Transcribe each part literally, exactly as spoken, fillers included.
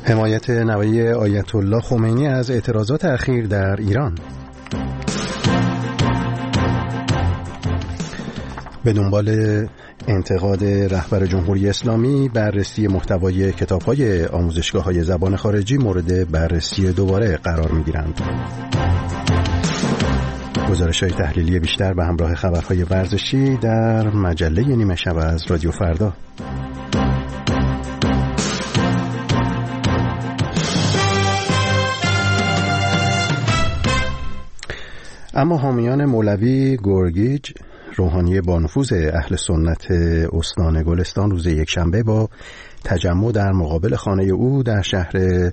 حمایت نوایی آیت الله خمینی از اعتراضات اخیر در ایران. به دنبال انتقاد رهبر جمهوری اسلامی، بررسی محتوای کتاب‌های آموزشگاه‌های زبان خارجی مورد بررسی دوباره قرار می‌گیرند. گزارش‌های تحلیلی بیشتر به همراه خبرهای ورزشی در مجله نیمه شب از رادیو فردا. اما حامیان مولوی گورگیج، روحانی با نفوذ اهل سنت استان گلستان، روز یکشنبه با تجمع در مقابل خانه او در شهر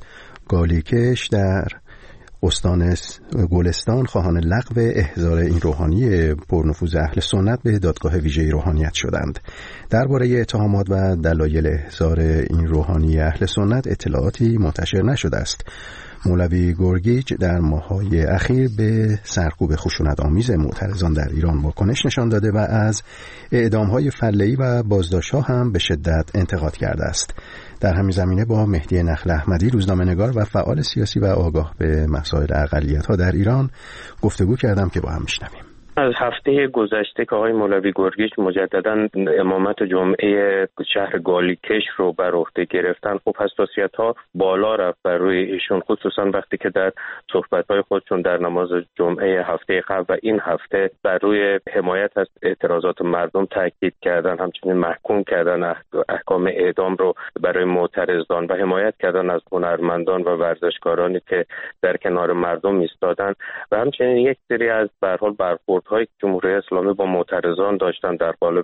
گالیکش در استان گلستان خواهان لغو احضار این روحانی پرنفوذ اهل سنت به دادگاه ویژه روحانیت شدند. درباره اتهامات و دلایل احضار این روحانی اهل سنت اطلاعاتی منتشر نشده است. مولوی گورگیج در ماه‌های اخیر به سرکوب خشونت‌آمیز معترضان در ایران واکنش نشان داده و از اعدام‌های فله‌ای و بازداشت‌ها هم به شدت انتقاد کرده است. در همین زمینه با مهدی نخل احمدی، روزنامه‌نگار و فعال سیاسی و آگاه به مسائل اقلیت‌ها در ایران گفتگو کردم که با هم میشنویم. از هفته گذشته که آقای مولوی گورگیج مجددا امامت جمعه شهر گالیکش رو بر عهده گرفتن، خب حساسیت‌ها بالا رفت بر روی ایشون، خصوصا وقتی که در صحبت‌های خودشون در نماز جمعه هفته قبل و این هفته بر روی حمایت از اعتراضات مردم تاکید کردن، همچنین محکوم کردن احکام اعدام رو برای معترضان و حمایت کردن از هنرمندان و ورزشکارانی که در کنار مردم ایستادن و همچنین یک سری از به هر حال برخورد های جمهوری اسلامی با معترضان داشتن در قالب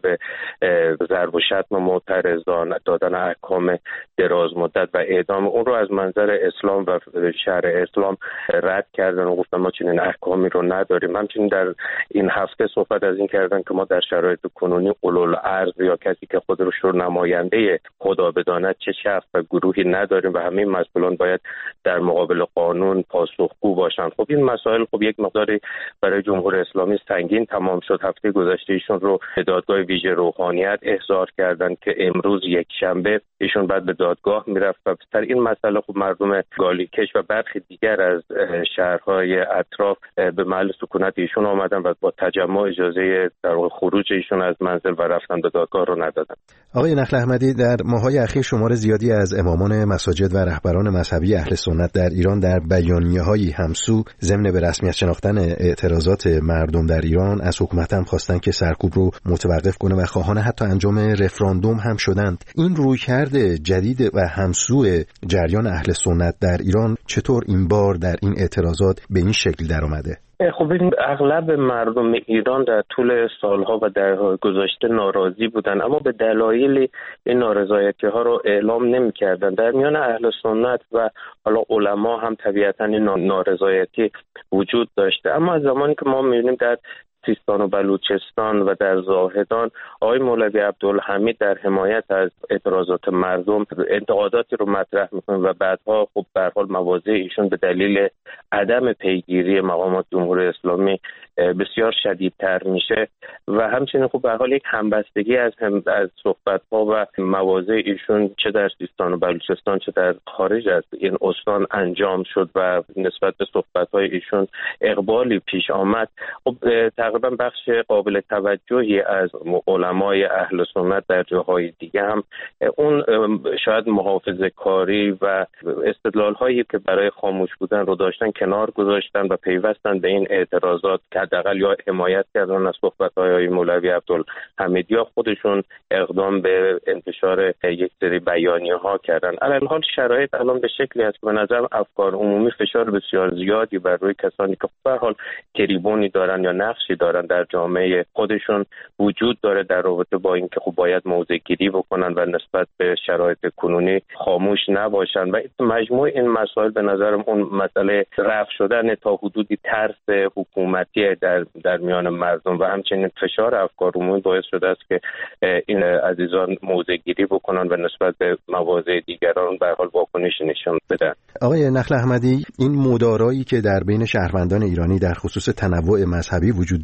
ضرب و شتم معترضان، دادن احکام دراز مدت و اعدام اون رو از منظر اسلام و شرع اسلام رد کردن و گفتن ما چنین احکامی رو نداریم. همچنین در این هفته صحبت از این کردن که ما در شرایط کنونی اولوالارض یا کسی که خود رو شور نماینده خدا بداند چه شخص و گروهی نداریم و همه مسئولان باید در مقابل قانون پاسخگو باشند. خب این مسائل خب یک مقداری برای جمهوری اسلامی سنگین تمام شد. هفته گذشته ایشون رو به دادگاه ویژه روحانیت احضار کردن که امروز یک شنبه ایشون بعد به دادگاه میرفت و سر این مسئله خب مردم گالیکش و برخی دیگر از شهرهای اطراف به محل سکونت ایشون آمدن و با تجمع اجازه در خروج ایشون از منزل و رفتن به دادگاه رو ندادن. آقای نخل احمدی، در ماه‌های اخیر شمار زیادی از امامان مساجد و رهبران مذهبی اهل سنت در ایران در بیانیه‌های همسو ضمن به رسمیت شناختن اعتراضات مردم در ایران از حکومت هم خواستن که سرکوب رو متوقف کنه و خواهان حتی انجام رفراندوم هم شدند. این رویکرد جدید و همسو جریان اهل سنت در ایران چطور این بار در این اعتراضات به این شکل در اومده؟ خب این اغلب مردم ایران در طول سالها و در گذشته ناراضی بودن، اما به دلایل این نارضایتی ها رو اعلام نمی کردن. در میان اهل سنت و حالا علما هم طبیعتاً این نارضایتی وجود داشته، اما از زمانی که ما می‌بینیم در سیستان و بلوچستان و در زاهدان آقای مولوی عبدالحمید در حمایت از اعتراضات مردم انتقاداتی رو مطرح میکنه و بعدها خب به هر حال مواضع ایشون به دلیل عدم پیگیری مقامات جمهوری اسلامی بسیار شدیدتر میشه و همچنین خب به هر حال یک همبستگی از هم از صحبت‌ها و مواضع ایشون چه در سیستان و بلوچستان چه در خارج از این استان انجام شد و نسبت به صحبت‌های ایشون اقبالی پیش آمد. خب تقریبا بخش قابل توجهی از علمای اهل سنت در جاهای دیگه هم اون شاید محافظه کاری و استدلال هایی که برای خاموش بودن رو داشتن کنار گذاشتن و پیوستن به این اعتراضات که حداقل یا حمایت کردن از صحبت‌های مولوی عبدالحمید یا خودشون اقدام به انتشار یک سری بیانیه‌ها کردن. الان شرایط الان به شکلی است که به نظر افکار عمومی فشار بسیار زیادی بر روی کسانی که به هر حال تریبونی دارن یا نقشی دارن در جامعه خودشون وجود داره در رابطه با اینکه خب باید موضع گیری بکنن و نسبت به شرایط کنونی خاموش نباشن و مجموع این مسائل به نظرم اون مسئله رفع شدن تا حدودی ترس حکومتی در در میان مردم و همچنین فشار افکار عمومی باعث شده است که این عزیزان موضع گیری بکنن و نسبت به مواضع دیگران به هر حال واکنش نشان بدن. آقای نخل احمدی، این مدارایی که در بین شهروندان ایرانی در خصوص تنوع مذهبی وجود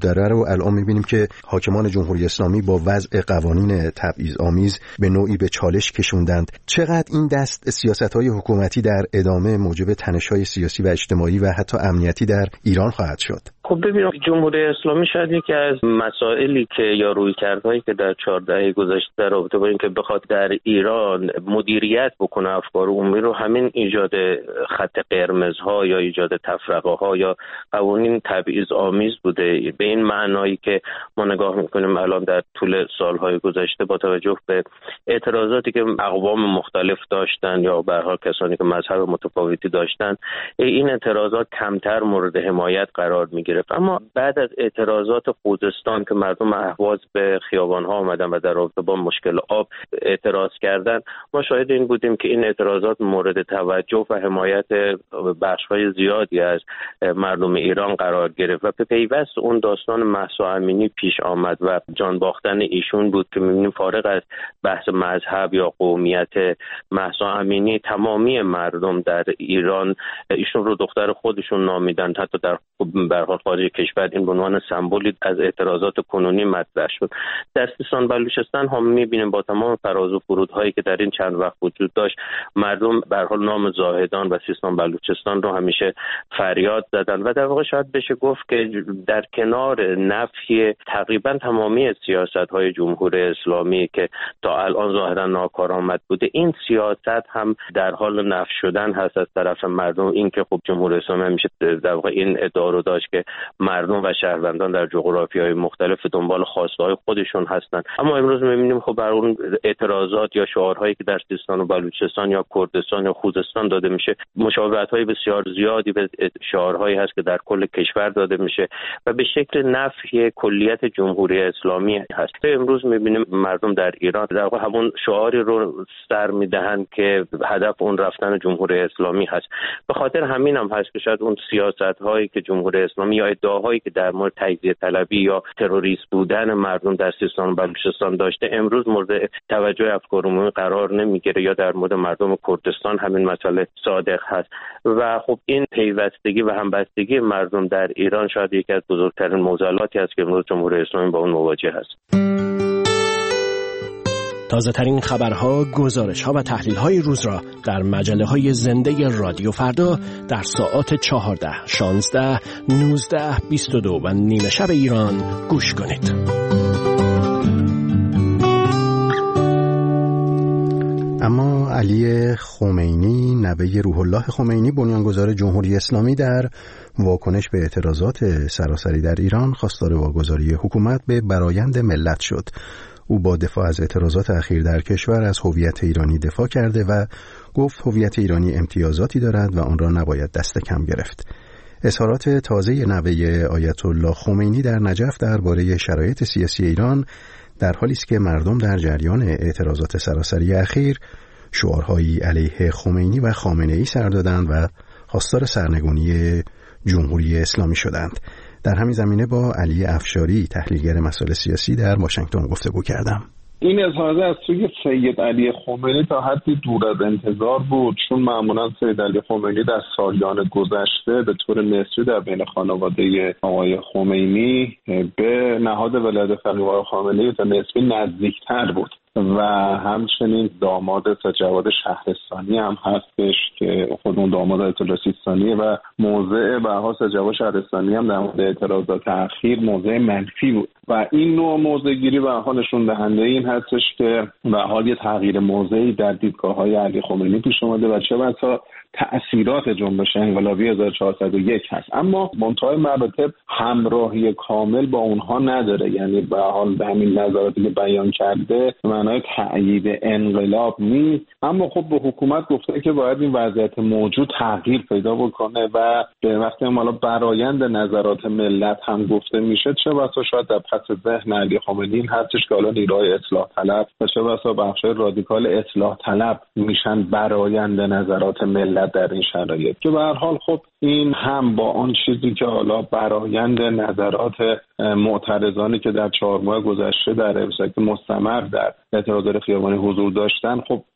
داره رو الان می‌بینیم که حاکمان جمهوری اسلامی با وضع قوانین تبعیض‌آمیز به نوعی به چالش کشوندند. چقدر این دست سیاست‌های حکومتی در ادامه موجب تنش‌های سیاسی و اجتماعی و حتی امنیتی در ایران خواهد شد؟ خب ببینید، جمهوری اسلامی شاید یکی از مسائلی که یا رویکردهایی که در چهار دهه گذشته در رابطه با اینکه بخواد در ایران مدیریت بکنه افکار عمومی رو، همین ایجاد خط قرمزها یا ایجاد تفرقه‌ها یا قوانین تبعیض‌آمیز بوده. به این معنایی که ما نگاه می‌کنیم الان در طول سال‌های گذشته با توجه به اعتراضاتی که اقوام مختلف داشتن یا به هر حال کسانی که مذهب متفاوتی داشتن، این اعتراضات کمتر مورد حمایت قرار می‌گیره. اما بعد از اعتراضات خوزستان که مردم اهواز به خیابان‌ها آمدن و در رابطه با مشکل آب اعتراض کردن، ما شاهد این بودیم که این اعتراضات مورد توجه و حمایت بخش‌های زیادی از مردم ایران قرار گرفت و به پیوست اون داستان مهسا امینی پیش آمد و جان باختن ایشون بود که می‌بینیم فارغ از بحث مذهب یا قومیت مهسا امینی، تمامی مردم در ایران ایشون رو دختر خودشون نامیدن. حتی در برخورد خارج کشور این به عنوان سمبولی از اعتراضات کنونی مطرح شد. در سیستان بلوچستان هم می‌بینیم با تمام فراز و فرودهایی که در این چند وقت وجود داشت، مردم به هر حال نام زاهدان و سیستان بلوچستان رو همیشه فریاد زدن و در واقع شاید بشه گفت که در کنار نفی تقریبا تمامی سیاست‌های جمهوری اسلامی که تا الان ظاهرا ناکارآمد بوده، این سیاست هم در حال نفی شدن هست از طرف مردم. این که خب جمهوری اسلامی همیشه در واقع این ادعا رو داشت که مردم و شهروندان در جغرافی‌های مختلف دنبال خواسته‌های خودشون هستند، اما امروز می‌بینیم خب بر اون اعتراضات یا شعارهایی که در سیستان و بلوچستان یا کردستان یا خوزستان داده میشه، مشابهت‌های بسیار زیادی به شعارهایی هست که در کل کشور داده میشه و به شکل نفی کلیت جمهوری اسلامی هست. امروز می‌بینیم مردم در ایران در واقع همون شعاری رو سر می‌دهند که هدف اون رفتن جمهوری اسلامی هست. به خاطر همین هم هست که شاید اون سیاست‌هایی که جمهوری اسلامی یا ادعاهایی که در مورد تجزیه طلبی یا تروریست بودن مردم در سیستان و بلوچستان داشته، امروز مورد توجه افکار عمومی قرار نمیگیره. یا در مورد مردم کردستان همین مسئله صادق هست و خب این پیوستگی و همبستگی مردم در ایران شاید یکی از بزرگترین معضلاتی است که امروز جمهوری اسلامی با اون مواجه است. تازه ترین خبرها، گزارش‌ها و تحلیل‌های روز را در مجله‌های زنده رادیو فردا در ساعات چهارده، شانزده، نوزده، بیست و دو و نیمه شب ایران گوش کنید. اما علی خمینی، نوه روح الله خمینی، بنیانگذار جمهوری اسلامی، در واکنش به اعتراضات سراسری در ایران خواستار واگذاری حکومت به برآیند ملت شد. او با دفاع از اعتراضات اخیر در کشور از هویت ایرانی دفاع کرده و گفت هویت ایرانی امتیازاتی دارد و آن را نباید دست کم گرفت. اظهارات تازه نوه آیت الله خمینی در نجف درباره شرایط سیاسی ایران در حالی است که مردم در جریان اعتراضات سراسری اخیر شعارهایی علیه خمینی و خامنه‌ای سر دادند و خواستار سرنگونی جمهوری اسلامی شدند. در همین زمینه با علی افشاری، تحلیلگر مسائل سیاسی، در واشنگتن گفتگو کردم. این اظهارات از سوی سید علی خمینی تا حدی دور از انتظار بود، چون معمولا سید علی خمینی در سالیان گذشته به طور نسبی در بین خانواده آقای خمینی به نهاد ولایت فقیه آقای خامنه‌ای تا نسبی نزدیکتر بود و همچنین داماد سجواد شهرستانی هم هستش که خود اون داماد آیت الله سیستانیه و موضع بها سجواد شهرستانی هم در مورد اعتراضات اخیر موضع منفی بود و این نوع موضع گیری به حال نشون دهنده این هستش که به حال یه تغییر موضعی در دیدگاه‌های علی خمینی پیش اومده و چه بسا تأثیرات جنبش انقلابی هزار و چهارصد و یک هست، اما منتهای مراتب همراهی کامل با اونها نداره. یعنی به حال به همین نظراتی که بیان کرده معنای تأیید انقلاب نیست، اما خب به حکومت گفته که باید این وضعیت موجود تغییر پیدا بکنه و به وقتی حالا برآیند نظرات ملت هم گفته میشه، چه بسا شاید در پس ذهن علی خمینی این هستش که حالا نیروهای اصلاح طلب و چه بسا بخشای رادیکال اصلاح طلب میشن برآیند نظرات ملت در این شرایط، که به هر حال خب این هم با آن چیزی که حالا برآیند نظرات معترضانی که در چهار ماه گذشته در امساک مستمر در اعتراضات خیابانی حضور داشتن خب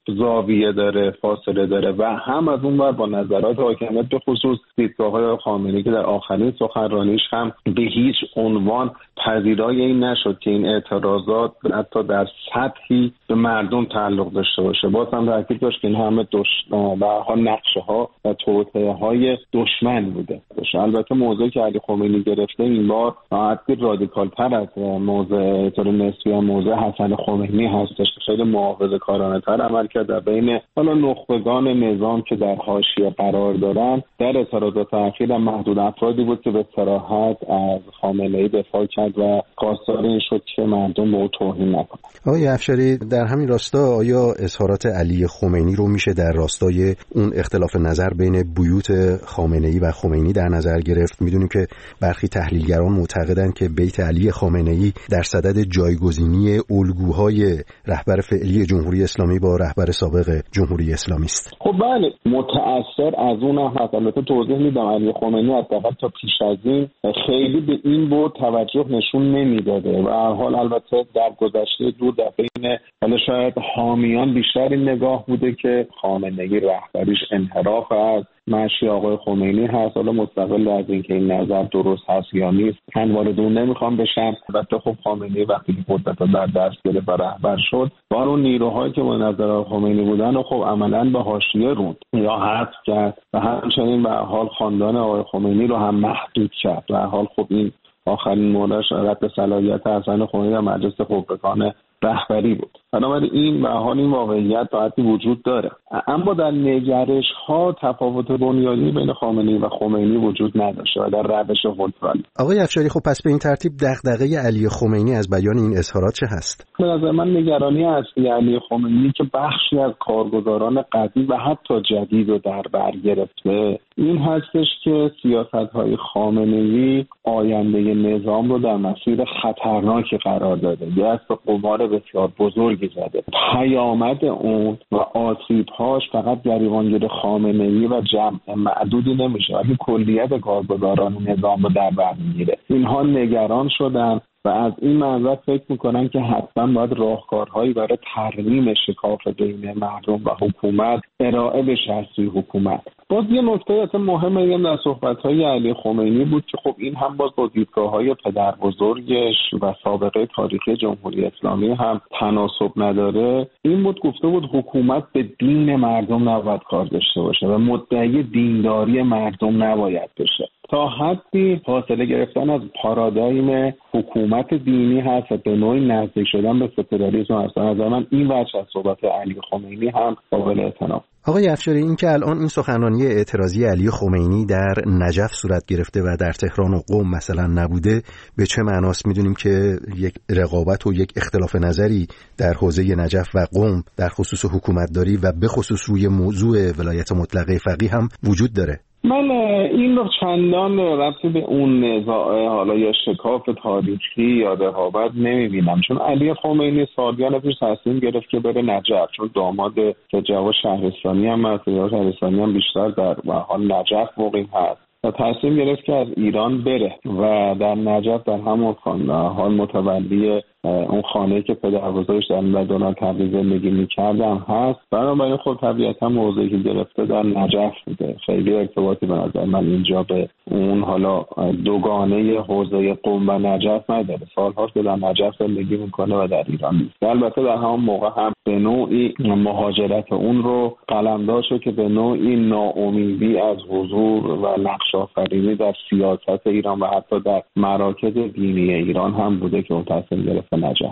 زاویه داره، فاصله داره و هم از اون ور با نظرات حاکمیت به خصوص دیدگاه‌های خامنه‌ای که در آخرین سخنرانیش هم به هیچ عنوان پذیرای این نشد که این اعتراضات حتی در سطحی به مردم تعلق داشته باشه. باز هم تاکید داشت که این همه دشمن و ها نقشه ها و توطئه های دشمن بوده. البته موضوعی که علی خمینی گرفته این بار حتی رادیکال تر از موضوع طور نسبی هم موضوع حسن خمینی هستش که خیلی محافظه‌کارانه تر عمل کرد در بین حالا نخبگان نظام که در حاشیه قرار دارن. در اعتراضات اخیر محدود افرادی بود که به صراحت از خامنه‌ای دفاع کرد و خواستار این شد که مردم به او توهین نکنند. آقای افشاری، در همین راستا آیا اظهارات علی خمینی رو میشه در راستای اون اختلاف نظر بین بیوت خامنه‌ای و خمینی در نظر گرفت؟ میدونیم که برخی تحلیلگران معتقدند که بیت علی خامنه‌ای در صدد جایگزینی الگوهای رهبر فعلی جمهوری اسلامی با رهبر سابق جمهوری اسلامی است. خب بله، متأثر از اون هم هست. البته توضیح میدم علی خمینی حداقل تا پیش از این خیلی به این بود توجه نشون نمیداده و هر حال البته در گذشته دور در بین حالا شاید حامیان بیشتر این نگاه بوده که خامنه‌ای رهبریش انحراف از مشی آقای خمینی هست. حالا مستقل از اینکه این نظر درست هست یا نیست من وارد اون نمیخوام بشم. البته خب خامنه‌ای وقتی قدرت رو در دست گرفت و رهبر شد و اون نیروهایی که با نظر خمینی بودن و خب عملاً به حاشیه روند یا حذف کرد و همچنین به حال خاندان آقای خمینی رو هم محدود کرد. و حال خب این آخرین موردش رد صلاحیت حسن خمینی در مجلس خبرگان رهبری بود. بنابراین این به حال این واقعیت تا حدی وجود داره، اما در نگرش ها تفاوت بنیادی بین خامنه‌ای و خمینی وجود نداشته و در روش حکمرانی. آقای افشاری، خب پس به این ترتیب دغدغه علی خمینی از بیان این اظهارات چه هست؟ به نظر من نگرانی اصلی علی خمینی که بخشی از کارگزاران قدیم و حتی جدید رو در بر گرفته این هستش که سیاست‌های خامنه‌ای آینده نظام رو در مسیر خطرناکی قرار داده. دست به قمار بسیار بزرگی زده. پیامد اون و آسیب‌هاش فقط گریبانگیر خامنه‌ای و جمع معدودی نمیشه، بلکه کلیت کارگزاران نظام رو در بر میگیره. اینها نگران شدن و از این منظر فکر میکنن که حتما باید راهکارهایی برای ترمیم شکاف بین مردم و حکومت ارائه بشه از سوی حکومت. باز یه نکته اصلا مهمه این در صحبت‌های علی خمینی بود که خب این هم باز با دیدگاه‌های پدر بزرگش و سابقه تاریخی جمهوری اسلامی هم تناسب نداره. این بود گفته بود حکومت به دین مردم نباید کار داشته باشه و مدعی دینداری مردم نباید بشه. تا حدی فاصله گرفتن از پارادایم حکومت دینی هست و به نوعی نزدیک شدن به سکولاریسم هست. از من این وجه از صحبت علی خمینی هم قابل اعتنا. آقای افشاری، این که الان این سخنرانی اعتراضی علی خمینی در نجف صورت گرفته و در تهران و قم مثلا نبوده به چه معناست؟ میدونیم که یک رقابت و یک اختلاف نظری در حوزه نجف و قم در خصوص حکومتداری و به خصوص روی موضوع ولایت مطلقه فقیه هم وجود داره. من این رو چندان ربطی به اون نزاع حالا یا شکاف تاریخی یا رقابت نمیبینم، چون علی خمینی سالیان پیش تصمیم گرفت که بره نجف، چون داماد جواد شهرستانی هم هست. جواد شهرستانی هم بیشتر در حال نجف مقیم هست و تصمیم گرفت که از ایران بره و در نجف در همون حال متولی اون خانه‌ای که پدر بزرگش در دوران تبریز زندگی می‌کردم هست. بنابراین خود طبیعتا موضوعی که گرفته در نجف بوده. خیلی ارتباطی به نظر من اینجا به اون حالا دوگانه حوزه قم و نجف نداره. سال‌هاست که در نجف زندگی می‌کنه و در ایران نیست. البته در همون موقع هم به نوعی مهاجرت اون رو قلمداد شد که به نوعی ناامیدی از حضور و نقش آفرینی در سیاست ایران و حتی در مراکز دینی ایران هم بوده که اون تصمیم گرفت نجف.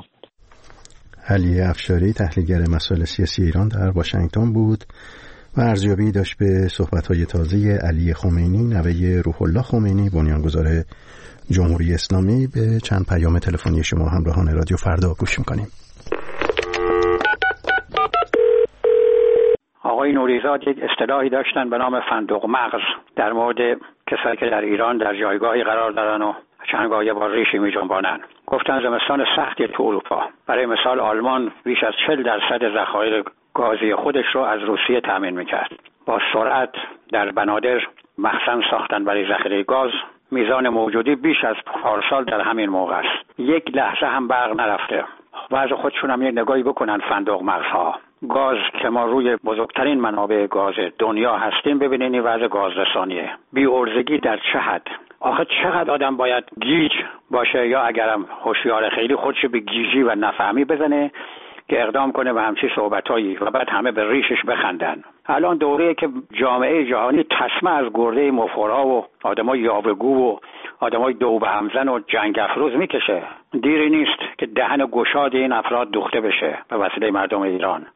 علی افشاری، تحلیلگر مسائل سیاسی ایران، در واشنگتن بود و ارزیابی داشت به صحبت‌های تازه علی خمینی، نوه روح الله خمینی، بنیانگذار جمهوری اسلامی. به چند پیام تلفنی شما همراهان رادیو فردا گوش می‌کنیم. آقای نوریزاد یک اصطلاحی داشتن به نام فندق مغز در مورد کسایی که در ایران در جایگاهی قرار دارن و چندگاه با ریشی می جنبانن. گفتن زمستان سختی تو اروپا. برای مثال آلمان بیش از چهل درصد ذخایر گازی خودش رو از روسیه تامین میکرد. با سرعت در بنادر مخزن ساختن برای ذخیره گاز. میزان موجودی بیش از پارسال در همین موقع است. یک لحظه هم برق نرفته. واسه خودشون هم یک نگاهی بکنن فندق مغزها. گاز که ما روی بزرگترین منابع گاز دنیا هستیم، ببینین این وضع گاز رسانیه، بی‌عرضگی در چه حد. آخه چقدر آدم باید گیج باشه یا اگرم هوشیار خیلی خودش به گیجی و نفهمی بزنه که اقدام کنه به همچین صحبتایی و بعد همه به ریشش بخندن. الان دوره‌ای که جامعه جهانی تسمه از گرده مفخورها و آدمای یاوه‌گو و آدمای دو به همزن و جنگ افروز میکشه. دیری نیست که دهن گشاد این افراد دوخته بشه به وسیله مردم ایران.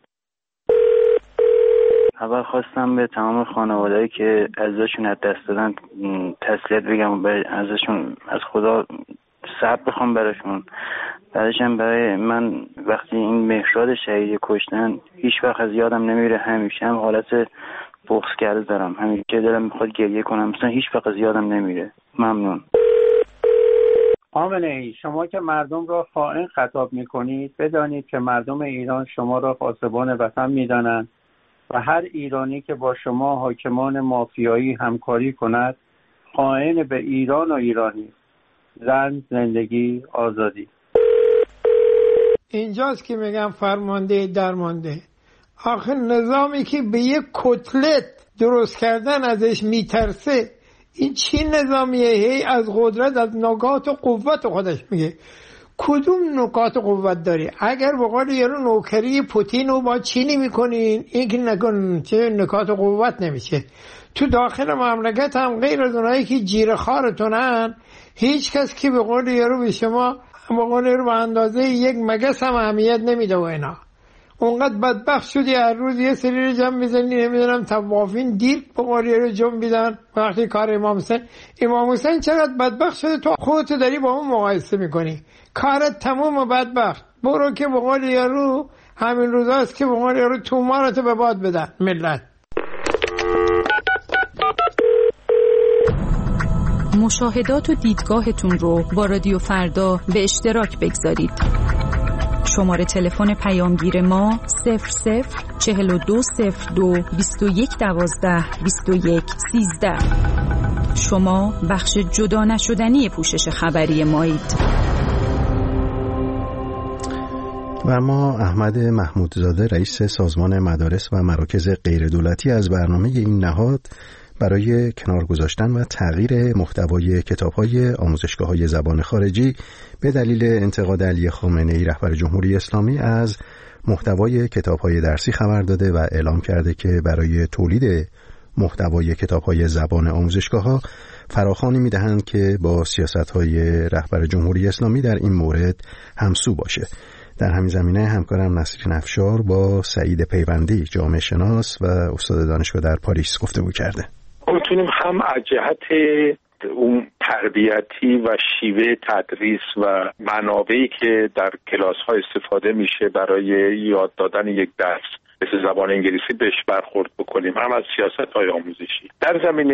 اول خواستم به تمام خانواده‌ای که عزیزشون از دست دادن تسلیت بگم و ازشون از خدا صبر بخوام براشون. بعدشم برای من وقتی این مهراد شهیدی کشتن هیچ وقت از یادم نمیره، همیشه هم حالت بغض کرده دارم، همیشه دلم میخواد گریه کنم، مثلا هیچ وقت از یادم نمیره. ممنون. خامنه ای، شما که مردم را خائن خطاب میکنید، بدانید که مردم ایران شما را پاسبان وطن میدانند و هر ایرانی که با شما حاکمان مافیایی همکاری کند خائن به ایران و ایرانی. زن، زندگی، آزادی. اینجاست که میگم فرمانده درمانده. آخه نظامی که به یک کتلت درست کردن ازش میترسه، این چی نظامیه؟ هی از قدرت، از نکات و قوت خودش میگه. کدوم نکات قوت داری؟ اگر به قول یارو نوکری پوتین رو با چینی میکنین، این که نکن چه نکات قوت نمیشه. تو داخل مملکت هم غیر از اونایی که جیره خارتونن، هیچ کس که به قول یارو به شما به قول یارو به اندازه یک مگس هم اهمیت نمیده و اینا. اونقدر بدبخت شدی هر روز یه سری رو جمع میزنی، نمیدونم توافین دیر به قول یارو جمع بیدن وقتی کار امام حسین. امام حسین چقدر بدبخت شده تو خودتو داری با اون مقایسه میکنی. کارت تموم و بدبخت. برو که به قول یارو همین روزاست که به قول یارو تومارتو به باد بدن ملت. مشاهدات و دیدگاهتون رو با رادیو فردا به اشتراک بگذارید. شماره تلفن پیامگیر ما صفر صفر چهل و دو صفر دو بیست و یک دوازده بیست و یک سیزده. شما بخش جدا نشدنی پوشش خبری مایید. و ما احمد محمودزاده رئیس سازمان مدارس و مراکز غیردولتی از برنامه این نهاد برای کنار گذاشتن و تغییر محتوای کتاب‌های آموزشگاه‌های زبان خارجی به دلیل انتقاد علی خامنه‌ای رهبر جمهوری اسلامی از محتوای کتاب‌های درسی خبر داده و اعلام کرده که برای تولید محتوای کتاب‌های زبان آموزشگاه‌ها فراخوانی می‌دهند که با سیاست‌های رهبر جمهوری اسلامی در این مورد همسو باشه. در همین زمینه همکارم نصرین افشار با سعید پیوندی جامعه شناس و استاد دانشگاه در پاریس گفتگو کرده. میتونیم هم از جهت اون تربیتی و شیوه تدریس و منابعی که در کلاس‌ها استفاده میشه برای یاد دادن یک درس مثل زبان انگلیسی بهش برخورد بکنیم، هم از سیاست‌های آموزشی. در زمینه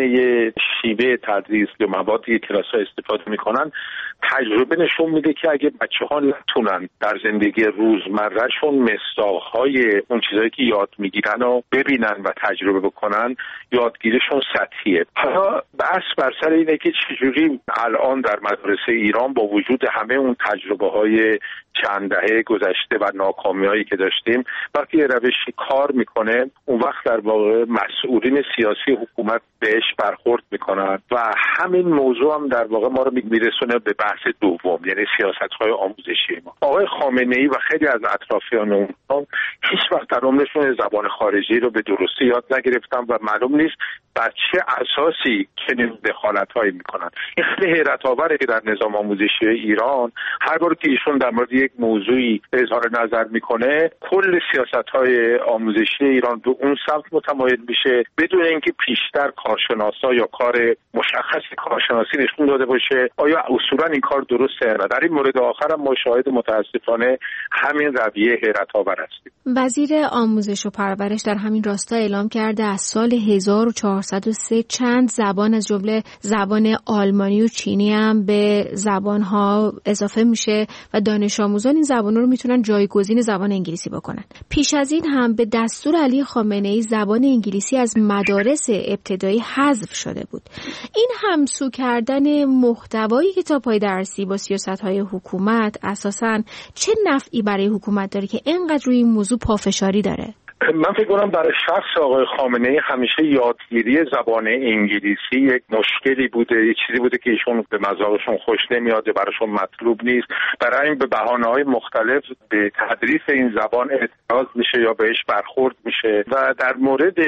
شیوه تدریس یا موادی که کلاس‌ها استفاده میکنن، تجربه نشون میده که اگه بچه‌ها نتونن در زندگی روزمرهشون مصداق‌های اون چیزایی که یاد میگیرن رو ببینن و تجربه بکنن، یادگیریشون سطحیه. حالا بحث بر سر اینه که چجوری الان در مدارس ایران با وجود همه اون تجربه‌های چند دهه گذشته و ناکامی‌هایی که داشتیم، وقتی روشی کار میکنه، اون وقت در واقع مسئولین سیاسی حکومت بهش برخورد میکنن و همین موضوع هم در واقع ما رو میرسونه به بحث دوم، یعنی سیاست‌های آموزشی ما. آقای خامنه‌ای و خیلی از اطرافیان اون هیچ وقت در عمرشون زبان خارجی رو به درستی یاد نگرفتن و معلوم نیست بر چه اساسی چنین دخالت‌هایی میکنن. این خیلی حیرت آوره که در نظام آموزشی ایران هر بار که ایشون در مورد یک موضوعی اظهار نظر میکنه، کل سیاست‌های آموزشی ایران به اون سمت متمایل میشه بدون اینکه پیشتر کارشناسا یا کار مشخصی کارشناسی نشون داده باشه آیا اصولا این کار درسته. و در این مورد آخر هم ما شاهد متاسفانه همین رویه حیرت آور هستیم. وزیر آموزش و پرورش در همین راستا اعلام کرده از سال هزار و چهارصد نهصد و سه چند زبان از جمله زبان آلمانی و چینی هم به زبان‌ها اضافه میشه و دانش آموزان این زبان‌ها رو میتونن جایگزین زبان انگلیسی بکنن. پیش از این هم به دستور علی خامنه‌ای زبان انگلیسی از مدارس ابتدایی حذف شده بود. این همسو کردن محتوای کتاب‌های درسی با سیاست‌های حکومت اساساً چه نفعی برای حکومت داره که اینقدر روی این موضوع پافشاری داره؟ من فکر کنم برای شخص آقای خامنه‌ای همیشه یادگیری زبان انگلیسی یک مشکلی بوده، یک چیزی بوده که ایشون به مذاقشون خوش نمیاد، براشون مطلوب نیست. برای این به بهانه‌های مختلف به تدریس این زبان اعتراض میشه یا بهش برخورد میشه و در مورد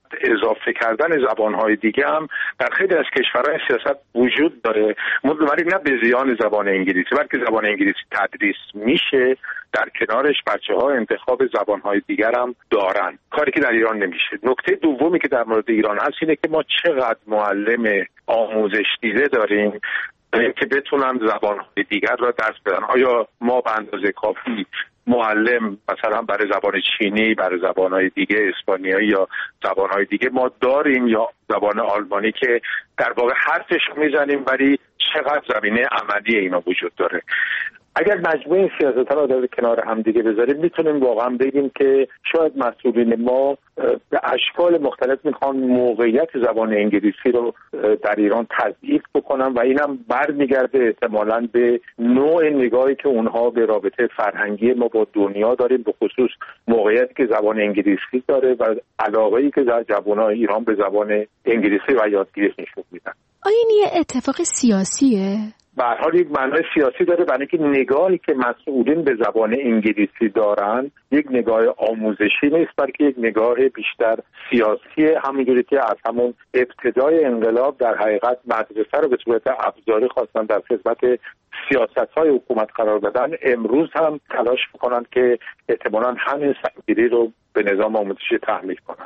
اضافه کردن زبان‌های دیگه هم در خیلی از کشورهای سیاست وجود داره، ولی نه به زیان زبان انگلیسی، بلکه زبان انگلیسی تدریس میشه، در کنارش بچه‌ها انتخاب زبان‌های دیگر هم دارن، کاری که در ایران نمیشه. نکته دومی که در مورد ایران هست اینه که ما چقدر معلم آموزش دیده داریم که بتونن زبان‌های دیگر را درس بدن. آیا ما به اندازه کافی معلم مثلا برای زبان چینی، برای زبان‌های دیگه، اسپانیایی یا زبان‌های دیگه ما داریم، یا زبان آلمانی که در واقع حرفش میزنیم ولی چقدر زمینه عملی اینا وجود داره؟ اگر مجموعه این سیاست‌ها رو در کنار هم دیگه بذاریم میتونیم واقعا بگیم که شاید مسئولین ما به اشکال مختلف میخوان موقعیت زبان انگلیسی رو در ایران تضعیف بکنن و اینم برمیگرده احتمالاً به نوع نگاهی که اونها به رابطه فرهنگی ما با دنیا داریم، به خصوص موقعیتی که زبان انگلیسی داره و علاقه‌ای که جوانای ایران به زبان انگلیسی و یادگیریش نشون میدن. آیا این یه اتفاق سیاسیه؟ به هر حال یک معنای سیاسی داره، برای اینکه نگاهی که مسئولین به زبان انگلیسی دارن یک نگاه آموزشی نیست، بلکه یک نگاه بیشتر سیاسیه. همونجوری که از همون ابتدای انقلاب در حقیقت مدرسه رو به صورت ابزاری خواستن در خدمت سیاست‌های حکومت قرار بدن، امروز هم تلاش میکنن که احتمالاً همین سنگیری رو به نظام آموزشی تحمیل کنن.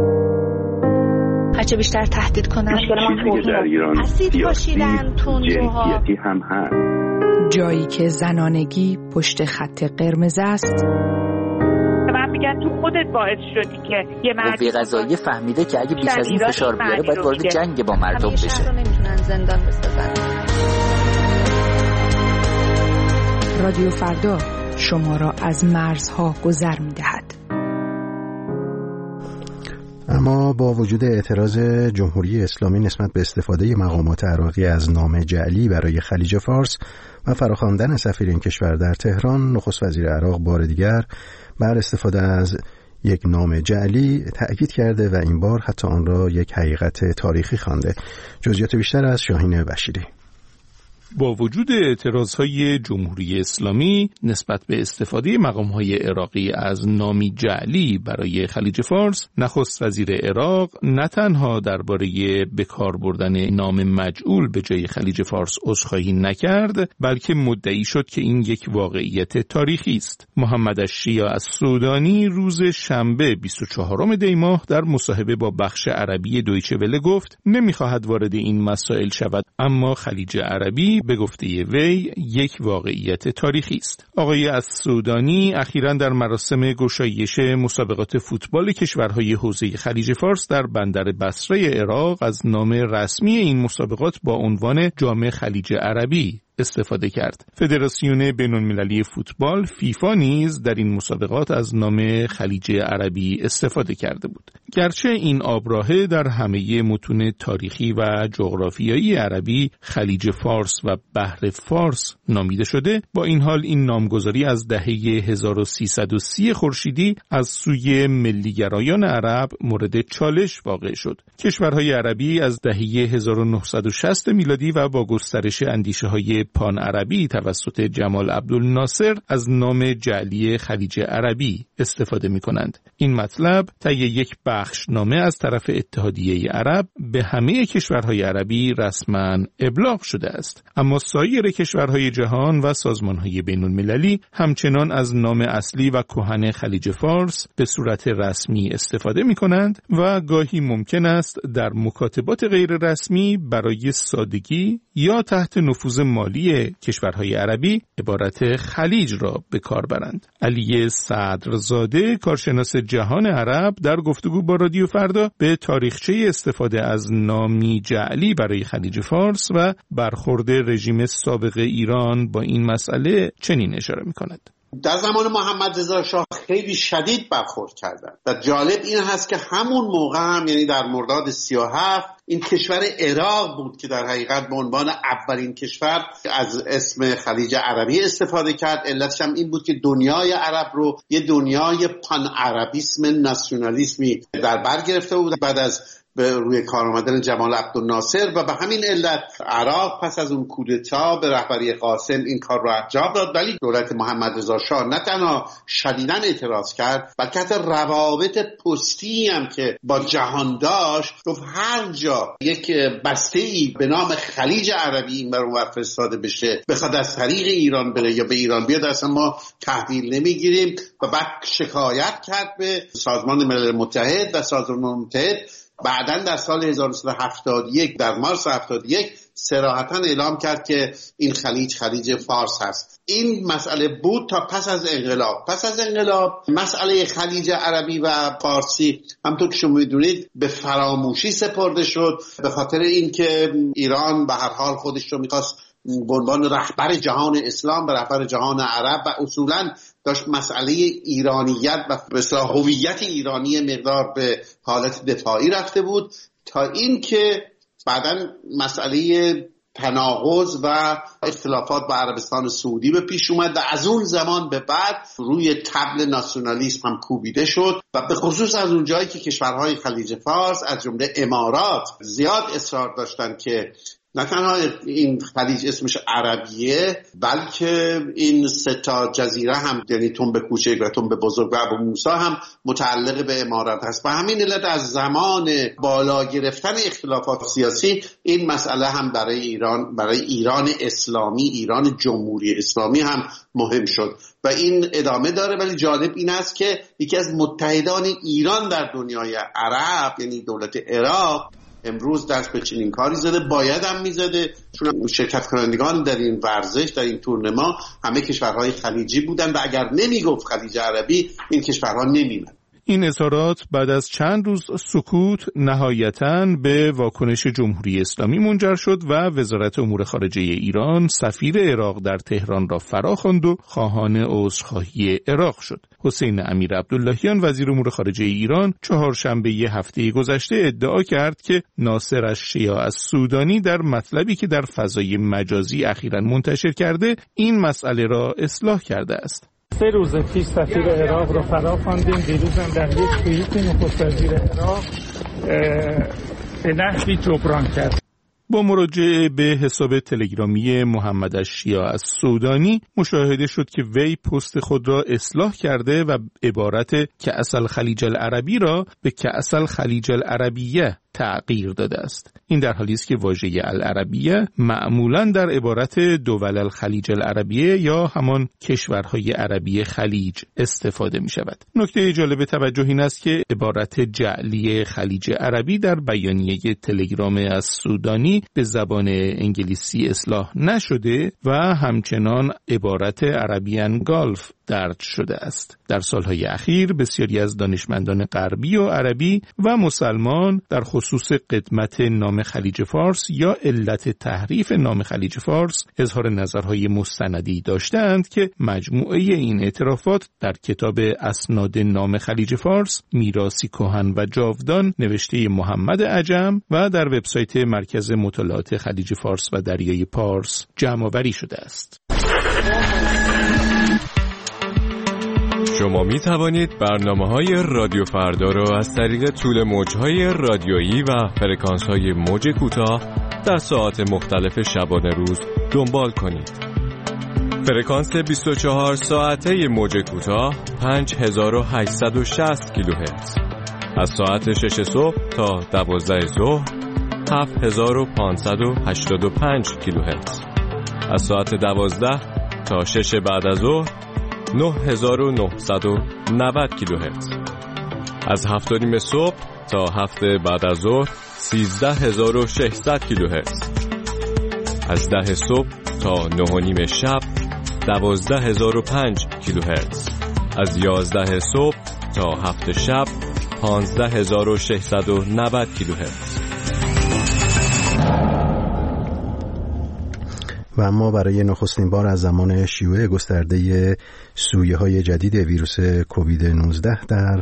هرچه بیشتر تهدید کنن مشکل ما در ایران اسید پاشیدن، جنسیتی هم هست. جایی که زنانگی پشت خط قرمز است. من میگن تو خودت باعث شدی که یه مرد قوه قضاییه فهمیده که اگه بیش از این فشار بیاره باید وارد جنگ با مردم بشه. نمیتونن زندان بسازن. رادیو فردا شما را از مرزها گذر میدهد. اما با وجود اعتراض جمهوری اسلامی نسبت به استفاده مقامات عراقی از نام جعلی برای خلیج فارس و فراخواندن سفیر این کشور در تهران، نخست وزیر عراق بار دیگر بر استفاده از یک نام جعلی تأکید کرده و این بار حتی آن را یک حقیقت تاریخی خوانده. جزئیات بیشتر از شاهین بشیری. با وجود اعتراضهای جمهوری اسلامی نسبت به استفاده مقامهای عراقی از نامی جعلی برای خلیج فارس، نخست وزیر عراق نه تنها درباره به کار بردن نام مجعول به جای خلیج فارس عذرخواهی نکرد، بلکه مدعی شد که این یک واقعیت تاریخی است. محمد الشیعه السودانی روز شنبه بیست و چهارم دی ماه در مصاحبه با بخش عربی دویچه وله گفت نمی‌خواهد وارد این مسائل شود، اما خلیج عربی به گفته وی یک واقعیت تاریخی است. آقای السودانی اخیراً در مراسم گشایش مسابقات فوتبال کشورهای حوزه خلیج فارس در بندر بصره عراق از نام رسمی این مسابقات با عنوان جام خلیج عربی استفاده کرد. فدراسیون بین‌المللی فوتبال فیفا نیز در این مسابقات از نام خلیج عربی استفاده کرده بود. گرچه این آبراهه در همه متون تاریخی و جغرافیایی عربی خلیج فارس و بحر فارس نامیده شده، با این حال این نامگذاری از دهه هزار و سیصد و سی خورشیدی از سوی ملیگرایان عرب مورد چالش واقع شد. کشورهای عربی از دهه هزار و نهصد و شصت میلادی و با گسترش اندیشه‌های پان عربی توسط جمال عبدالناصر از نام جعلی خلیج عربی استفاده می کنند. این مطلب طی یک بخشنامه از طرف اتحادیه عرب به همه کشورهای عربی رسما ابلاغ شده است. اما سایر کشورهای جهان و سازمانهای بین المللی همچنان از نام اصلی و کهن خلیج فارس به صورت رسمی استفاده می کنند و گاهی ممکن است در مکاتبات غیر رسمی برای سادگی یا تحت نفوذ مالی معمولی کشورهای عربی عبارت خلیج را به کار برند. علی صدرزاده، کارشناس جهان عرب، در گفتگو با رادیو فردا به تاریخچه استفاده از نامی جعلی برای خلیج فارس و برخورد رژیم سابق ایران با این مسئله چنین اشاره می‌کند. در زمان محمد رضا شاه خیلی شدید برخورد کردن و جالب این هست که همون موقع هم، یعنی در مرداد سی و هفت، این کشور عراق بود که در حقیقت به عنوان اولین کشور از اسم خلیج عربی استفاده کرد. علتش هم این بود که دنیای عرب رو یه دنیای پان عربیسم ناسیونالیسمی در بر گرفته بود بعد از به روی کار آمدن جمال عبدالناصر و به همین علت عراق پس از اون کودتا به رهبری قاسم این کار رو انجام داد. ولی دولت محمد رضا شاه نه تنها شدیداً اعتراض کرد، بلکه حتی روابط پستی هم که با جهان داشت، گفت هر جا یک بسته‌ای به نام خلیج عربی این برون فرستاده بشه بخواد از طریق ایران بره یا به ایران بیاد، اصلا ما تحویل نمیگیریم. و بعد شکایت کرد به سازمان ملل متحد و سازمان متحد بعداً در سال هزار و نهصد و هفتاد و یک در مارس هفتاد و یک صراحتاً اعلام کرد که این خلیج خلیج فارس هست. این مسئله بود تا پس از انقلاب. پس از انقلاب مسئله خلیج عربی و فارسی همونطور که شما می‌دونید به فراموشی سپرده شد، به خاطر اینکه ایران به هر حال خودش رو می‌خواست به عنوان رهبر جهان اسلام، به رهبر جهان عرب و اصولاً داشت مسئله ایرانیت و به اصطلاح هویت ایرانی مقدار به حالت دفاعی رفته بود، تا اینکه بعداً مسئله تناقض و اختلافات با عربستان سعودی به پیش اومد و از اون زمان به بعد روی طبل ناسیونالیسم هم کوبیده شد و به خصوص از اون جایی که کشورهای خلیج فارس از جمله امارات زیاد اصرار داشتن که نه تنها این خلیج اسمش عربیه، بلکه این سه تا جزیره هم، یعنی تنب کوچک و تنب بزرگ و ابو موسی هم متعلق به امارات هست. و همین علت از زمان بالا گرفتن اختلافات سیاسی این مسئله هم برای ایران، برای ایران اسلامی، ایران جمهوری اسلامی هم مهم شد و این ادامه داره. ولی جالب این است که یکی از متحدان ایران در دنیای عرب، یعنی دولت عراق، امروز دست به چنین کاری زده، باید هم میزده، چون شرکت کنندگان در این ورزش، در این تورنما همه کشورهای خلیجی بودن و اگر نمیگفت خلیج عربی این کشورها نمیمد. این اظهارات بعد از چند روز سکوت نهایتاً به واکنش جمهوری اسلامی منجر شد و وزارت امور خارجه ایران سفیر عراق در تهران را فراخواند و خواهان عذرخواهی عراق شد. حسین امیر عبداللهیان وزیر امور خارجه ایران چهارشنبه هفته گذشته ادعا کرد که ناصر الشیعة السودانی در مطلبی که در فضای مجازی اخیراً منتشر کرده این مسئله را اصلاح کرده است. سه روز پیش سفیر عراق رو فرا خواندیم. دیروز هم در یک توییت نخست وزیر عراق به نحوی جبران کرد. با مراجعه به حساب تلگرامی محمد الشیعة السودانی مشاهده شد که وی پست خود را اصلاح کرده و عبارت کأس الخلیج العربی را به کأس الخلیج العربیه تغییر داده است. این در حالی است که واژه العربیه معمولاً در عبارت دول الخلیج العربیه یا همان کشورهای عربی خلیج استفاده می شود. نکته جالب توجه این است که عبارت جعلی خلیج عربی در بیانیه تلگرام از سودانی به زبان انگلیسی اصلاح نشده و همچنان عبارت عربیان گالف درج شده است. در سالهای اخیر بسیاری از دانشمندان غربی و عربی و مسلمان در خصوص قدمت نام خلیج فارس یا علت تحریف نام خلیج فارس اظهار نظرهای مستندی داشتند که مجموعه این اعترافات در کتاب اسناد نام خلیج فارس میراثی کهن و جاودان نوشته محمد عجم و در وبسایت مرکز مطالعات خلیج فارس و دریای پارس جمع‌آوری شده است. شما می توانید برنامه‌های رادیو فردا را از طریق طول موج‌های رادیویی و فرکانس‌های موج کوتاه در ساعات مختلف شبانه روز دنبال کنید. فرکانس بیست و چهار ساعته موج کوتاه پنج هزار و هشتصد و شصت کیلوهرتز. از ساعت شش صبح تا دوازده ظهر هفت هزار و پانصد و هشتاد و پنج کیلوهرتز. از ساعت دوازده تا شش بعد از ظهر نه هزار و نهصد و نود کیلوهرتز. از هفت و نیم صبح تا هفت بعد از ظهر سیزده هزار و ششصد کیلوهرتز. از ده صبح تا نه و نیم شب دوازده هزار و پنج کیلوهرتز، از یازده صبح تا هفت شب پانزده هزار و ششصد و نود کیلوهرتز. و اما برای نخستین بار از زمان شیوع گسترده سویه‌های جدید ویروس کووید نوزده در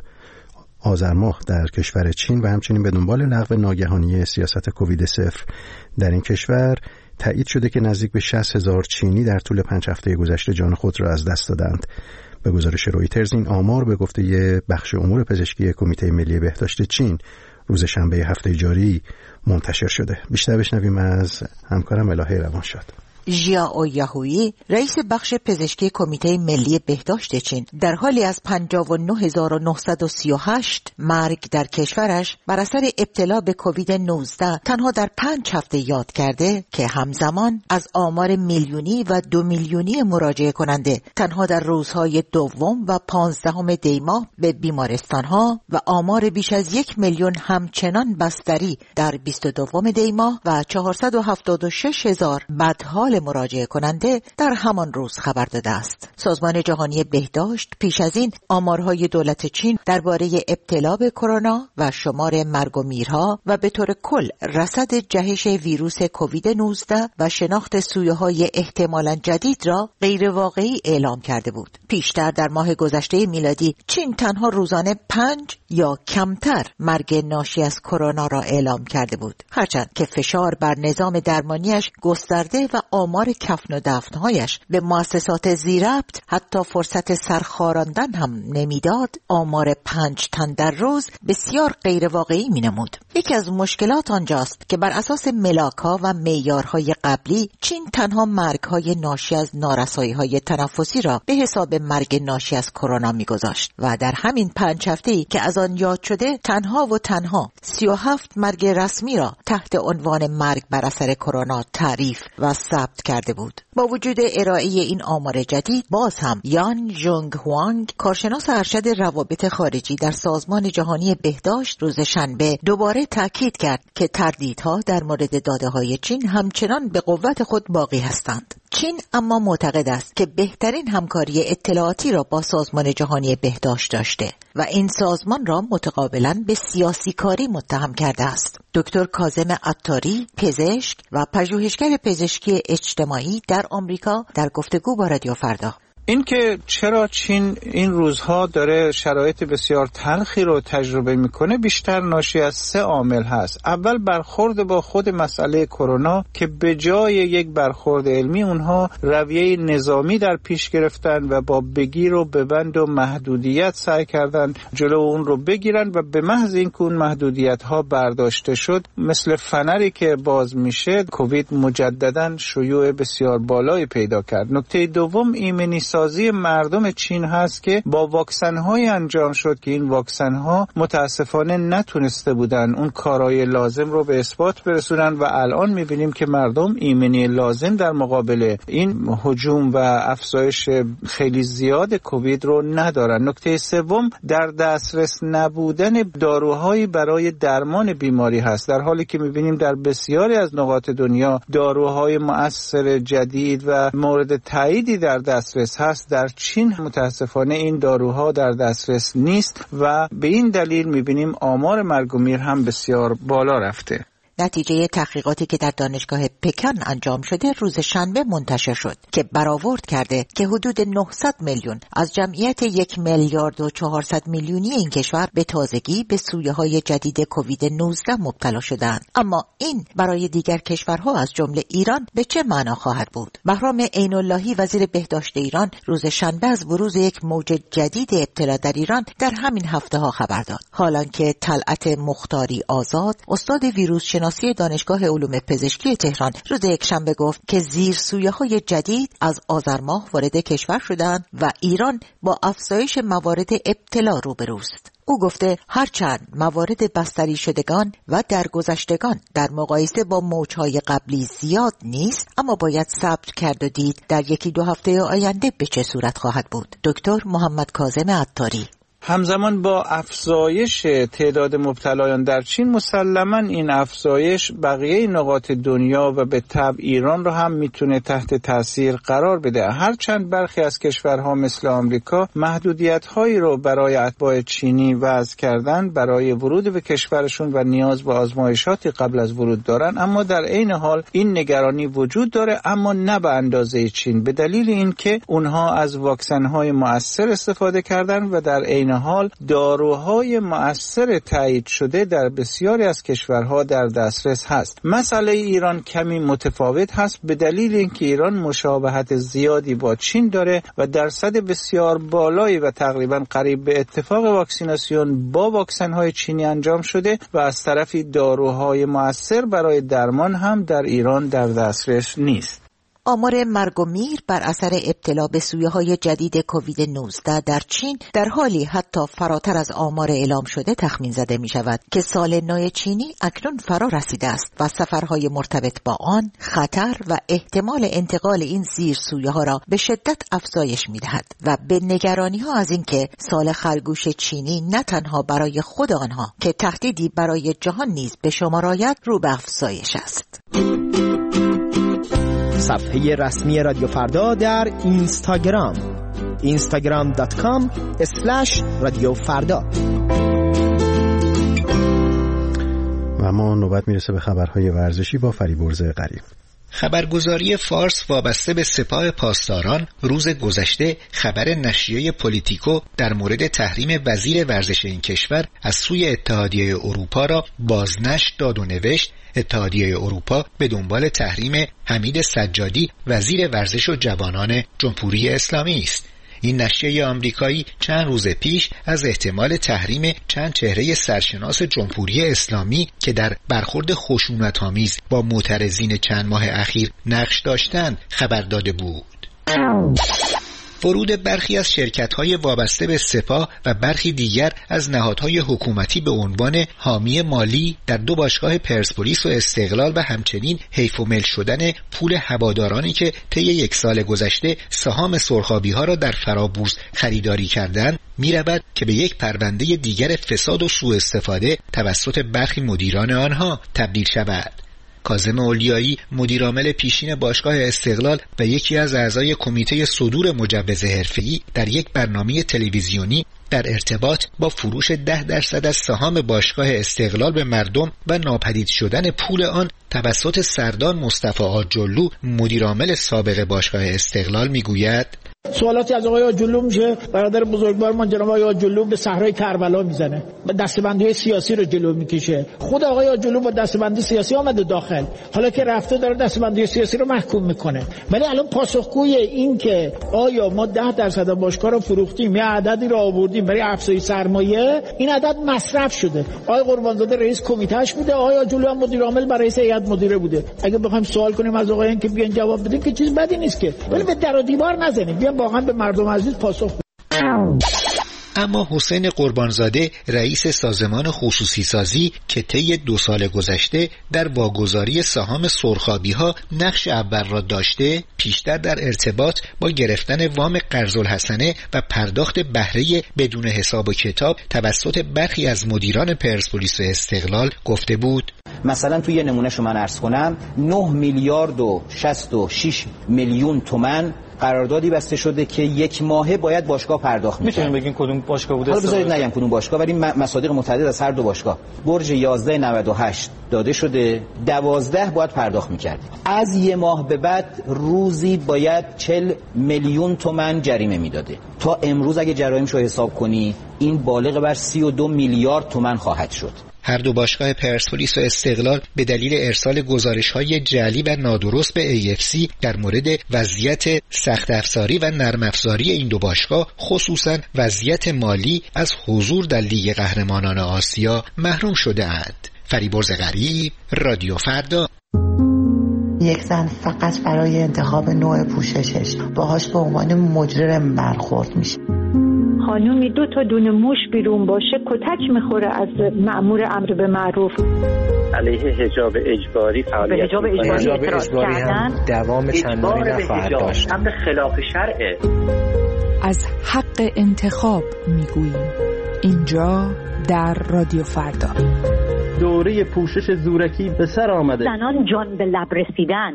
آذر ماه در کشور چین و همچنین به دنبال لغو ناگهانی سیاست کووید صفر در این کشور تایید شده که نزدیک به شصت هزار چینی در طول پنج هفته گذشته جان خود را از دست دادند. به گزارش رویترز این آمار به گفته بخش امور پزشکی کمیته ملی بهداشت چین روز شنبه هفته جاری منتشر شده. بیشتر بشنویم از همکارم الهه روانشاد. ژیائو یاهویی رئیس بخش پزشکی کمیته ملی بهداشت چین در حالی از پنجاه و نه هزار و نهصد و سی و هشت مرگ در کشورش بر اثر ابتلا به کووید نوزده تنها در پنج هفته یاد کرده که همزمان از آمار میلیونی و دو میلیونی مراجعه کننده تنها در روزهای دوم و پانزدهم دی ماه به بیمارستانها و آمار بیش از یک میلیون همچنان بستری در بیست و دوم دی ماه و چهارصد و هفتاد و شش هزار بدحال مراجعه کننده در همان روز خبر داده است. سازمان جهانی بهداشت پیش از این آمارهای دولت چین درباره ابتلا به کرونا و شمار مرگ و میرها و به طور کل رصد جهش ویروس کووید نوزده و شناخت سویه‌های احتمالاً جدید را غیر واقعی اعلام کرده بود. پیشتر در ماه گذشته میلادی چین تنها روزانه پنج یا کمتر مرگ ناشی از کرونا را اعلام کرده بود، هرچند که فشار بر نظام درمانیش گسترده و آمار کفن و دفنهایش به مؤسسات ذی‌ربط حتی فرصت سرخاراندن هم نمیداد. آمار پنج تن در روز بسیار غیر واقعی می نمود. یکی از مشکلات آنجاست که بر اساس ملاک‌ها و معیارهای قبلی چین تنها مرگ‌های ناشی از نارسایی‌های تنفسی را به حساب مرگ ناشی از کرونا می‌گذاشت و در همین پنج هفته‌ای که از آن یاد شده تنها و تنها سی و هفت مرگ رسمی را تحت عنوان مرگ بر اثر کرونا تعریف و ثبت کرده بود. با وجود ارائه این آمار جدید باز هم یان ژونگ هوانگ کارشناس ارشد روابط خارجی در سازمان جهانی بهداشت روز شنبه دوباره تاکید کرد که تردیدها در مورد داده‌های چین همچنان به قوت خود باقی هستند. چین اما معتقد است که بهترین همکاری اطلاعاتی را با سازمان جهانی بهداشت داشته و این سازمان را متقابلاً به سیاسی کاری متهم کرده است. دکتر کاظم عطاری، پزشک و پژوهشگر پزشکی اجتماعی در آمریکا در گفتگو با رادیو فردا این که چرا چین این روزها داره شرایط بسیار تلخی رو تجربه میکنه بیشتر ناشی از سه عامل هست. اول برخورد با خود مسئله کرونا که به جای یک برخورد علمی اونها رویه نظامی در پیش گرفتن و با بگیر و ببند و محدودیت سعی کردن جلو اون رو بگیرن و به محض اینکه اون محدودیت ها برداشته شد مثل فنری که باز میشه کووید مجددا شیوع بسیار بالایی پیدا کرد. نکته دوم ایمنی سازی مردم چین هست که با واکسن های انجام شد که این واکسن ها متاسفانه نتونسته بودن اون کارهای لازم رو به اثبات برسونن و الان میبینیم که مردم ایمنی لازم در مقابل این هجوم و افزایش خیلی زیاد کووید رو ندارن. نکته سوم در دسترس نبودن داروهایی برای درمان بیماری هست، در حالی که میبینیم در بسیاری از نقاط دنیا داروهای مؤثر جدید و مورد تاییدی در دسترس هست. در چین متاسفانه این داروها در دسترس نیست و به این دلیل میبینیم آمار مرگ و میر هم بسیار بالا رفته. نتیجه تحقیقاتی که در دانشگاه پکن انجام شده روز شنبه منتشر شد که برآورد کرده که حدود نهصد میلیون از جمعیت یک میلیارد و چهارصد میلیونی این کشور به تازگی به سویه‌های جدید کووید نوزده مبتلا شدند. اما این برای دیگر کشورها از جمله ایران به چه معنا خواهد بود؟ بهرام عین اللهی وزیر بهداشت ایران روز شنبه از بروز یک موج جدید ابتلا در ایران در همین هفته ها خبر داد. حالانکه طلعت مختاری آزاد استاد ویروس شناسی دانشگاه علوم پزشکی تهران روز یکشنبه گفت که زیرسویه‌های جدید از آذر ماه وارد کشور شدند و ایران با افزایش موارد ابتلا روبروست. او گفته هرچند موارد بستری شدگان و درگذشتگان در مقایسه با موجهای قبلی زیاد نیست، اما باید صبر کرد و دید در یکی دو هفته آینده به چه صورت خواهد بود. دکتر محمد کاظم عطاری: همزمان با افزایش تعداد مبتلایان در چین مسلماً این افزایش بقیه نقاط دنیا و به تبع ایران رو هم میتونه تحت تاثیر قرار بده. هرچند برخی از کشورها مثل آمریکا محدودیت‌هایی رو برای اتباع چینی وضع کردن برای ورود به کشورشون و نیاز به آزمایشاتی قبل از ورود دارن، اما در عین حال این نگرانی وجود داره، اما نه به اندازه چین، به دلیل اینکه اونها از واکسن‌های مؤثر استفاده کردن و در عین حال داروهای مؤثر تایید شده در بسیاری از کشورها در دسترس هست. مسئله ایران کمی متفاوت هست به دلیل اینکه ایران مشابهت زیادی با چین داره و درصد بسیار بالایی و تقریبا قریب به اتفاق واکسیناسیون با واکسن‌های چینی انجام شده و از طرفی داروهای مؤثر برای درمان هم در ایران در دسترس نیست. آمار مرگ و میر بر اثر ابتلا به سویه‌های جدید کووید نوزده در چین در حالی حتی فراتر از آمار اعلام شده تخمین زده می شود که سال نو چینی اکنون فرا رسیده است و سفرهای مرتبط با آن خطر و احتمال انتقال این زیر سویه‌ها را به شدت افزایش می دهد و به نگرانی‌ها از اینکه سال خرگوش چینی نه تنها برای خود آنها که تهدیدی برای جهان نیز به شمار آید رو به افزایش است. صفحه رسمی رادیو فردا در اینستاگرام اینستاگرام دات کام اسلش رادیو فردا. و ما نوبت میرسه به خبرهای ورزشی با فریبرز غریب. خبرگزاری فارس وابسته به سپاه پاسداران روز گذشته خبر نشریه پلیتیکو در مورد تحریم وزیر ورزش این کشور از سوی اتحادیه اروپا را بازنشر داد و نوشت اتحادیه اروپا به دنبال تحریم حمید سجادی وزیر ورزش و جوانان جمهوری اسلامی است. این نشریه آمریکایی چند روز پیش از احتمال تحریم چند چهره سرشناس جمهوری اسلامی که در برخورد خشونت‌آمیز با معترضین چند ماه اخیر نقش داشتند خبر داده بود. ورود برخی از شرکت‌های وابسته به سپاه و برخی دیگر از نهادهای حکومتی به عنوان حامی مالی در دو باشگاه پرسپولیس و استقلال و همچنین حیف و مل شدن پول هوادارانی که طی یک سال گذشته سهام سرخابی‌ها را در فرابورس خریداری کردند می‌رود که به یک پرونده دیگر فساد و سوء استفاده توسط برخی مدیران آنها تبدیل شود. کاظم اولیایی مدیرعامل پیشین باشگاه استقلال و یکی از اعضای کمیته صدور مجوز حرفه‌ای در یک برنامه تلویزیونی در ارتباط با فروش ده درصد از سهام باشگاه استقلال به مردم و ناپدید شدن پول آن توسط سردار مصطفی آجلو مدیرعامل سابق باشگاه استقلال میگوید: سوالاتی از آقای آجلو میشه. برادر بزرگوارمان جناب آقای آجلو به صحرای کربلا میزنه و دستبندی سیاسی رو جلو میکشه. خود آقای آجلو با دستبندی سیاسی آمده داخل، حالا که رفته داره دستبندی سیاسی رو محکوم میکنه. ولی الان پاسخگوی این که آیا ما ده درصد باشگاه رو فروختیم یا عددی رو آوردیم برای افزایش سرمایه، این عدد مصرف شده. آقای قربانزاده رئیس کمیتهش بوده، آقای آجلو هم مدیر عامل برای رئیس هیئت مدیره بوده. اگه بخوایم سوال کنیم از آقایان که بیان جواب بدیم که چیز بدی نیست که، ولی به در و دیوار نزنیم، واقعا به مردم عزیز پاسخ. اما حسین قربانزاده رئیس سازمان خصوصی سازی که طی دو سال گذشته در واگذاری سهام سرخابی‌ها نقش اول را داشته، پیشتر در ارتباط با گرفتن وام قرض‌الحسنه و پرداخت بهره بدون حساب و کتاب توسط برخی از مدیران پرسپولیس و استقلال گفته بود: مثلا توی یه نمونهشو من عرض کنم، نه میلیارد و شصت و شش میلیون تومان قراردادی بسته شده که یک ماهه باید باشگاه پرداخت می‌کنه. میتونیم بگین کدوم باشگاه بوده؟ حالا بذارید نگم کدوم باشگاه، ولی مصادیق متعدد از هر دو باشگاه. برج یازده نود و هشت داده شده، دوازده باید پرداخت می‌کرد. از یه ماه به بعد روزی باید چهل میلیون تومان جریمه میداده. تا امروز اگه جرایمشو حساب کنی این بالغ بر سی و دو میلیارد تومان خواهد شد. هر دو باشگاه پرسپولیس و استقلال به دلیل ارسال گزارش‌های جعلی و نادرست به ای اف سی در مورد وضعیت سخت افزاری و نرم افزاری این دو باشگاه، خصوصاً وضعیت مالی، از حضور در لیگ قهرمانان آسیا محروم شده اند. فریبرز غریب، رادیو فردا. یک زن فقط برای انتخاب نوع پوششش باهاش به عنوان مجرم برخورد میشه. خانومی دو تا دونه موش بیرون باشه کتک میخوره از مأمور امر به معروف. علیه حجاب اجباری فعالیت به حجاب اجباری اعتراض کردن، دوام چندانی نخواهد داشت. امر خلاف شرعه. از حق انتخاب میگوییم. اینجا در رادیو فردا. دوره پوشش زورکی به سر آمده. زنان جان به لب رسیدن.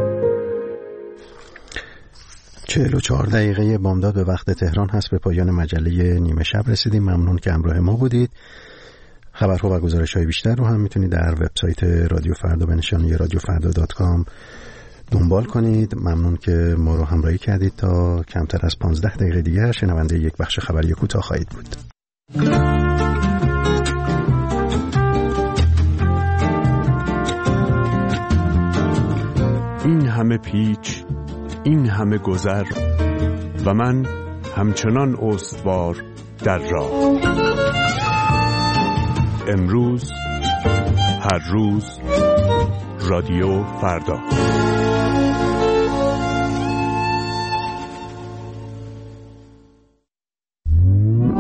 چهل و چهار دقیقه بامداد به وقت تهران هست. به پایان مجله نیمه شب رسیدیم. ممنون که همراه ما بودید. خبرها و گزارش‌های بیشتر رو هم میتونید در وبسایت رادیو فردا به نشانی رادیو فردا دات کام دنبال کنید. ممنون که ما رو همراهی کردید. تا کمتر از پانزده دقیقه دیگر شنونده یک بخش خبری کوتاه خواهید بود. این همه پیچ، این همه گذر و من همچنان استوار در راه. امروز، هر روز، رادیو فردا.